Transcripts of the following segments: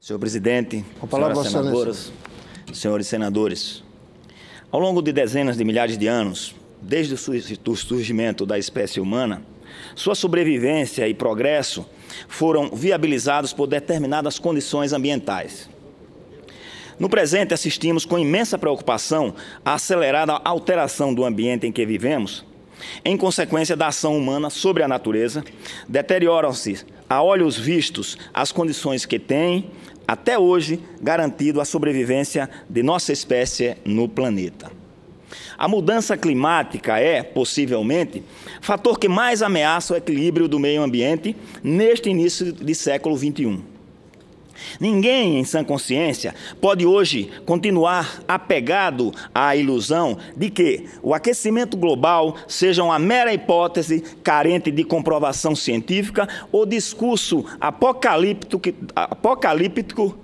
Senhor presidente, Com a palavra, senhoras senadoras, senhores senadores, ao longo de dezenas de milhares de anos, desde o surgimento da espécie humana, sua sobrevivência e progresso foram viabilizados por determinadas condições ambientais. No presente, assistimos com imensa preocupação à acelerada alteração do ambiente em que vivemos, em consequência da ação humana sobre a natureza. Deterioram-se, a olhos vistos, as condições que têm, até hoje, garantido a sobrevivência de nossa espécie no planeta. A mudança climática é, possivelmente, fator que mais ameaça o equilíbrio do meio ambiente neste início de século XXI. Ninguém, em sã consciência, pode hoje continuar apegado à ilusão de que o aquecimento global seja uma mera hipótese carente de comprovação científica ou discurso apocalíptico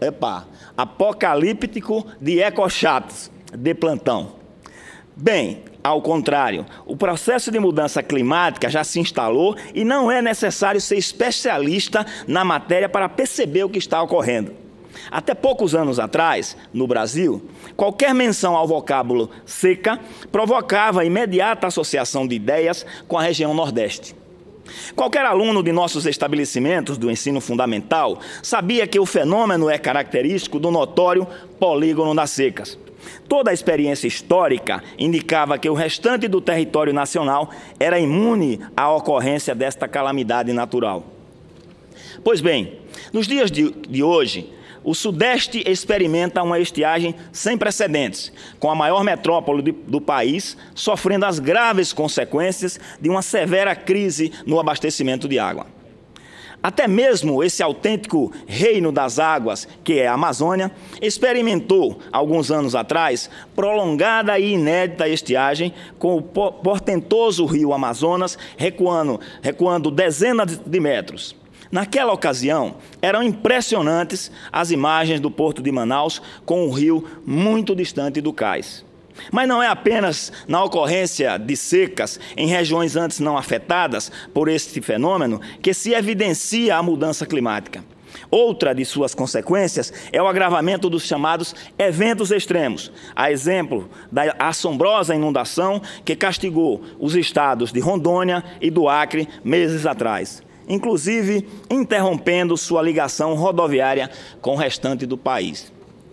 de ecochatos de plantão. Bem, ao contrário, o processo de mudança climática já se instalou e não é necessário ser especialista na matéria para perceber o que está ocorrendo. Até poucos anos atrás, no Brasil, qualquer menção ao vocábulo seca provocava a imediata associação de ideias com a região Nordeste. Qualquer aluno de nossos estabelecimentos do ensino fundamental sabia que o fenômeno é característico do notório polígono das secas. Toda a experiência histórica indicava que o restante do território nacional era imune à ocorrência desta calamidade natural. Pois bem, nos dias de hoje, o Sudeste experimenta uma estiagem sem precedentes, com a maior metrópole do país sofrendo as graves consequências de uma severa crise no abastecimento de água. Até mesmo esse autêntico reino das águas, que é a Amazônia, experimentou, alguns anos atrás, prolongada e inédita estiagem com o portentoso rio Amazonas recuando dezenas de metros. Naquela ocasião, eram impressionantes as imagens do porto de Manaus com o rio muito distante do cais. Mas não é apenas na ocorrência de secas em regiões antes não afetadas por este fenômeno que se evidencia a mudança climática. Outra de suas consequências é o agravamento dos chamados eventos extremos, a exemplo da assombrosa inundação que castigou os estados de Rondônia e do Acre meses atrás, inclusive interrompendo sua ligação rodoviária com o restante do país.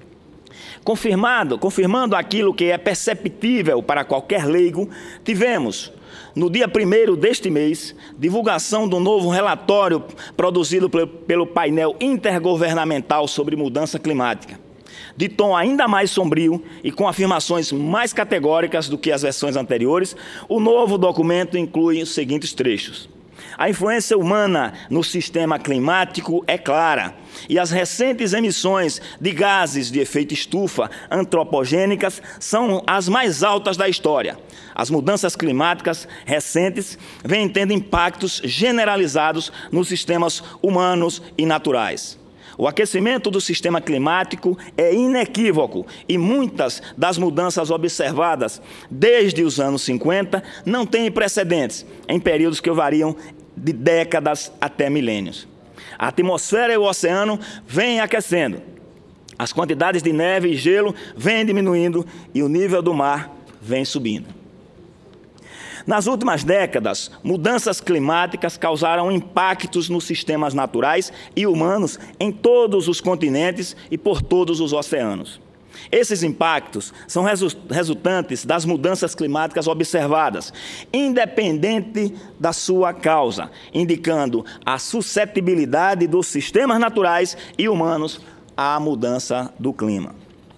Confirmando aquilo que é perceptível para qualquer leigo, tivemos, no dia 1º deste mês, divulgação do novo relatório produzido pelo painel intergovernamental sobre mudança climática. De tom ainda mais sombrio e com afirmações mais categóricas do que as versões anteriores, o novo documento inclui os seguintes trechos. A influência humana no sistema climático é clara e as recentes emissões de gases de efeito estufa antropogênicas são as mais altas da história. As mudanças climáticas recentes vêm tendo impactos generalizados nos sistemas humanos e naturais. O aquecimento do sistema climático é inequívoco e muitas das mudanças observadas desde os anos 50 não têm precedentes em períodos que variam de décadas até milênios. A atmosfera e o oceano vêm aquecendo, as quantidades de neve e gelo vêm diminuindo e o nível do mar vem subindo. Nas últimas décadas, mudanças climáticas causaram impactos nos sistemas naturais e humanos em todos os continentes e por todos os oceanos. Esses impactos são resultantes das mudanças climáticas observadas, independente da sua causa, indicando a suscetibilidade dos sistemas naturais e humanos à mudança do clima.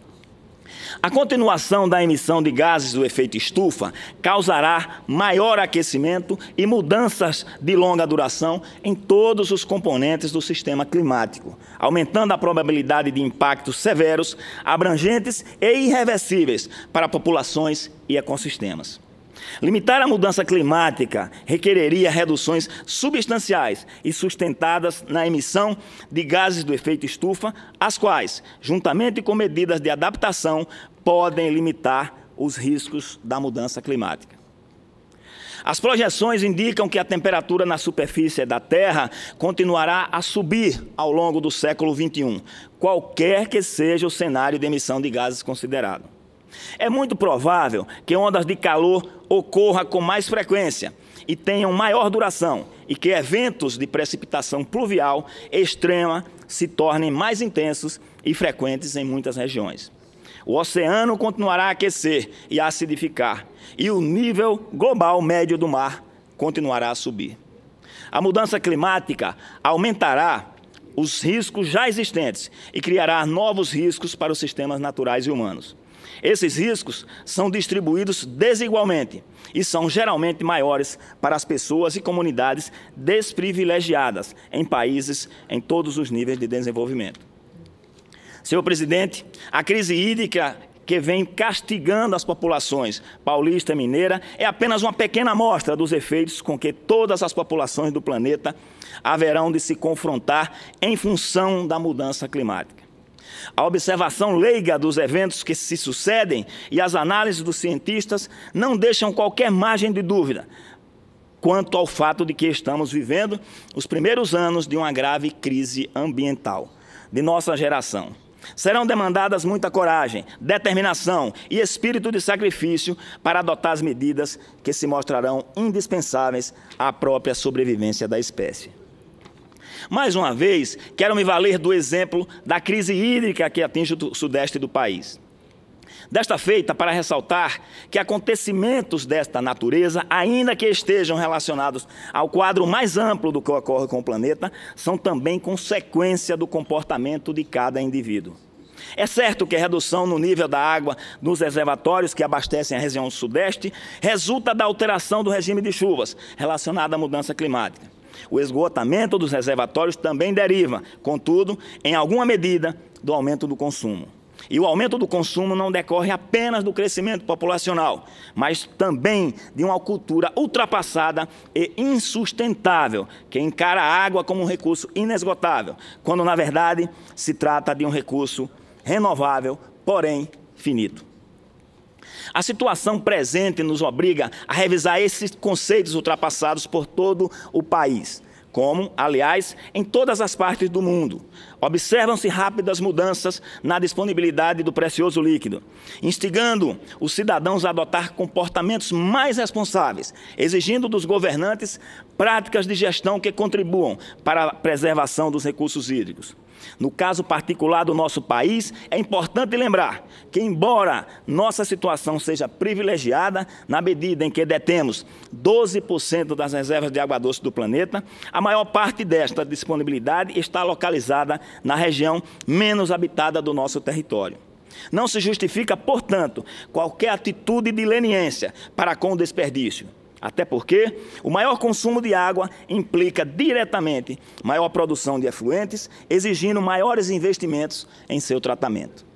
A continuação da emissão de gases do efeito estufa causará maior aquecimento e mudanças de longa duração em todos os componentes do sistema climático, aumentando a probabilidade de impactos severos, abrangentes e irreversíveis para populações e ecossistemas. Limitar a mudança climática requereria reduções substanciais e sustentadas na emissão de gases do efeito estufa, as quais, juntamente com medidas de adaptação, podem limitar os riscos da mudança climática. As projeções indicam que a temperatura na superfície da Terra continuará a subir ao longo do século XXI, qualquer que seja o cenário de emissão de gases considerado. É muito provável que ondas de calor ocorram com mais frequência e tenham maior duração, e que eventos de precipitação pluvial extrema se tornem mais intensos e frequentes em muitas regiões. O oceano continuará a aquecer e a acidificar, e o nível global médio do mar continuará a subir. A mudança climática aumentará os riscos já existentes e criará novos riscos para os sistemas naturais e humanos. Esses riscos são distribuídos desigualmente e são geralmente maiores para as pessoas e comunidades desprivilegiadas em países em todos os níveis de desenvolvimento. Senhor presidente, a crise hídrica que vem castigando as populações paulista e mineira é apenas uma pequena amostra dos efeitos com que todas as populações do planeta haverão de se confrontar em função da mudança climática. A observação leiga dos eventos que se sucedem e as análises dos cientistas não deixam qualquer margem de dúvida quanto ao fato de que estamos vivendo os primeiros anos de uma grave crise ambiental de nossa geração. Serão demandadas muita coragem, determinação e espírito de sacrifício para adotar as medidas que se mostrarão indispensáveis à própria sobrevivência da espécie. Mais uma vez, quero me valer do exemplo da crise hídrica que atinge o sudeste do país. Desta feita, para ressaltar que acontecimentos desta natureza, ainda que estejam relacionados ao quadro mais amplo do que ocorre com o planeta, são também consequência do comportamento de cada indivíduo. É certo que a redução no nível da água nos reservatórios que abastecem a região sudeste resulta da alteração do regime de chuvas relacionada à mudança climática. O esgotamento dos reservatórios também deriva, contudo, em alguma medida, do aumento do consumo. E o aumento do consumo não decorre apenas do crescimento populacional, mas também de uma cultura ultrapassada e insustentável, que encara a água como um recurso inesgotável, quando, na verdade, se trata de um recurso renovável, porém finito. A situação presente nos obriga a revisar esses conceitos ultrapassados por todo o país, como, aliás, em todas as partes do mundo. Observam-se rápidas mudanças na disponibilidade do precioso líquido, instigando os cidadãos a adotar comportamentos mais responsáveis, exigindo dos governantes práticas de gestão que contribuam para a preservação dos recursos hídricos. No caso particular do nosso país, é importante lembrar que, embora nossa situação seja privilegiada, na medida em que detemos 12% das reservas de água doce do planeta, a maior parte desta disponibilidade está localizada na região menos habitada do nosso território. Não se justifica, portanto, qualquer atitude de leniência para com o desperdício. Até porque o maior consumo de água implica diretamente maior produção de efluentes, exigindo maiores investimentos em seu tratamento.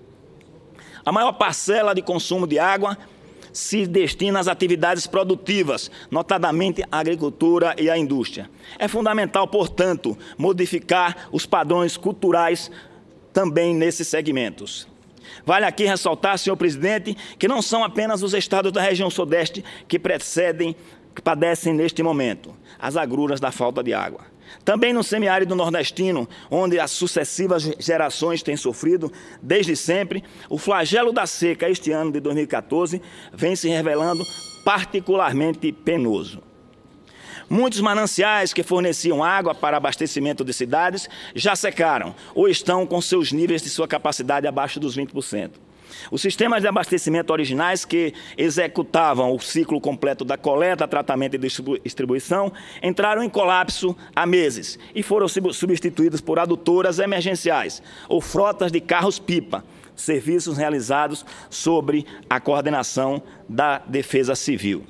A maior parcela de consumo de água se destina às atividades produtivas, notadamente a agricultura e a indústria. É fundamental, portanto, modificar os padrões culturais também nesses segmentos. Vale aqui ressaltar, senhor presidente, que não são apenas os estados da região sudeste que padecem neste momento as agruras da falta de água. Também no semiárido nordestino, onde as sucessivas gerações têm sofrido, desde sempre, o flagelo da seca este ano de 2014 vem se revelando particularmente penoso. Muitos mananciais que forneciam água para abastecimento de cidades já secaram ou estão com seus níveis de sua capacidade abaixo dos 20%. Os sistemas de abastecimento originais que executavam o ciclo completo da coleta, tratamento e distribuição entraram em colapso há meses e foram substituídos por adutoras emergenciais ou frotas de carros-pipa, serviços realizados sob a coordenação da Defesa Civil.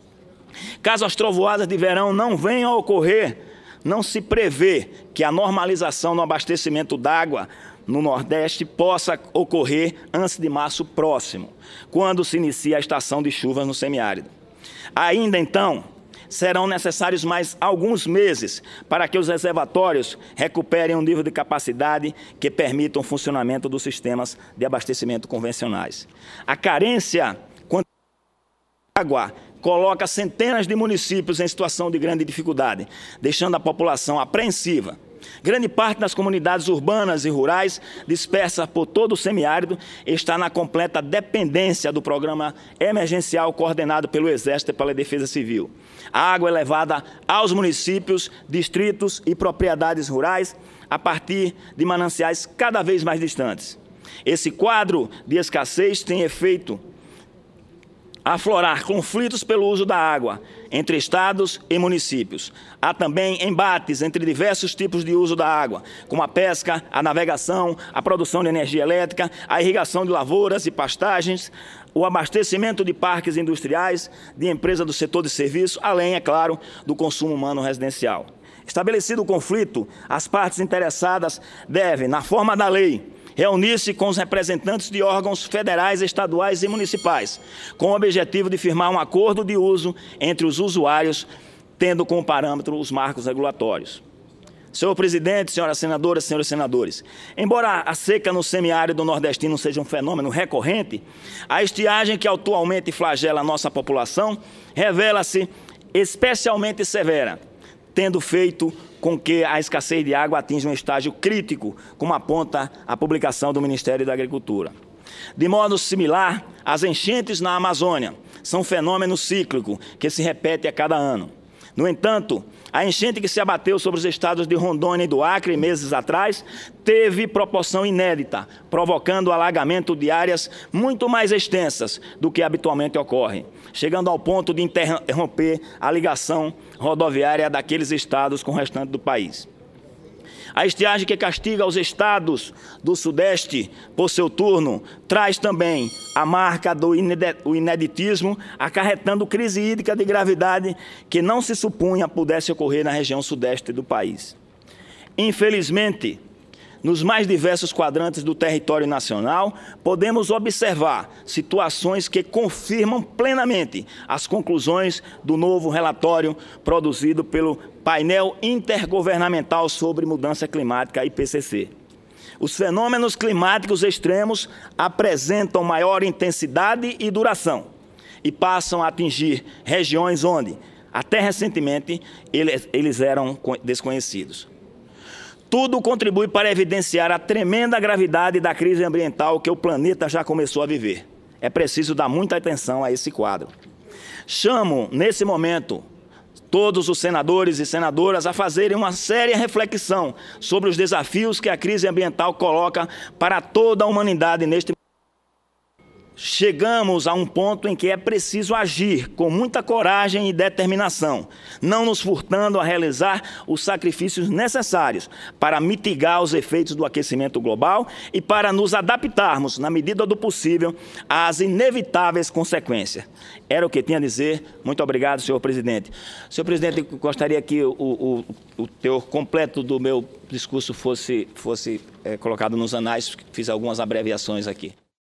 Caso as trovoadas de verão não venham a ocorrer, não se prevê que a normalização no abastecimento d'água no Nordeste possa ocorrer antes de março próximo, quando se inicia a estação de chuvas no semiárido. Ainda então, serão necessários mais alguns meses para que os reservatórios recuperem um nível de capacidade que permita o funcionamento dos sistemas de abastecimento convencionais. A carência de água coloca centenas de municípios em situação de grande dificuldade, deixando a população apreensiva. Grande parte das comunidades urbanas e rurais, dispersas por todo o semiárido, está na completa dependência do programa emergencial coordenado pelo Exército e pela Defesa Civil. A água é levada aos municípios, distritos e propriedades rurais a partir de mananciais cada vez mais distantes. Esse quadro de escassez tem efeito aflorar conflitos pelo uso da água entre estados e municípios. Há também embates entre diversos tipos de uso da água, como a pesca, a navegação, a produção de energia elétrica, a irrigação de lavouras e pastagens, o abastecimento de parques industriais, de empresas do setor de serviço, além, é claro, do consumo humano residencial. Estabelecido o conflito, as partes interessadas devem, na forma da lei, reunir-se com os representantes de órgãos federais, estaduais e municipais, com o objetivo de firmar um acordo de uso entre os usuários, tendo como parâmetro os marcos regulatórios. Senhor presidente, senhoras senadoras, senhores senadores, embora a seca no semiárido nordestino seja um fenômeno recorrente, a estiagem que atualmente flagela a nossa população revela-se especialmente severa, tendo feito com que a escassez de água atinja um estágio crítico, como aponta a publicação do Ministério da Agricultura. De modo similar, as enchentes na Amazônia são um fenômeno cíclico que se repete a cada ano. No entanto, a enchente que se abateu sobre os estados de Rondônia e do Acre meses atrás teve proporção inédita, provocando o alagamento de áreas muito mais extensas do que habitualmente ocorre, chegando ao ponto de interromper a ligação rodoviária daqueles estados com o restante do país. A estiagem que castiga os estados do Sudeste, por seu turno, traz também a marca do ineditismo, acarretando crise hídrica de gravidade que não se supunha pudesse ocorrer na região sudeste do país. Infelizmente, nos mais diversos quadrantes do território nacional, podemos observar situações que confirmam plenamente as conclusões do novo relatório produzido pelo Painel Intergovernamental sobre Mudança Climática, IPCC. Os fenômenos climáticos extremos apresentam maior intensidade e duração e passam a atingir regiões onde, até recentemente, eles eram desconhecidos. Tudo contribui para evidenciar a tremenda gravidade da crise ambiental que o planeta já começou a viver. É preciso dar muita atenção a esse quadro. Chamo, nesse momento, todos os senadores e senadoras a fazerem uma séria reflexão sobre os desafios que a crise ambiental coloca para toda a humanidade neste momento. Chegamos a um ponto em que é preciso agir com muita coragem e determinação, não nos furtando a realizar os sacrifícios necessários para mitigar os efeitos do aquecimento global e para nos adaptarmos, na medida do possível, às inevitáveis consequências. Era o que tinha a dizer. Muito obrigado, senhor presidente. Senhor presidente, gostaria que o teor completo do meu discurso fosse colocado nos anais, fiz algumas abreviações aqui.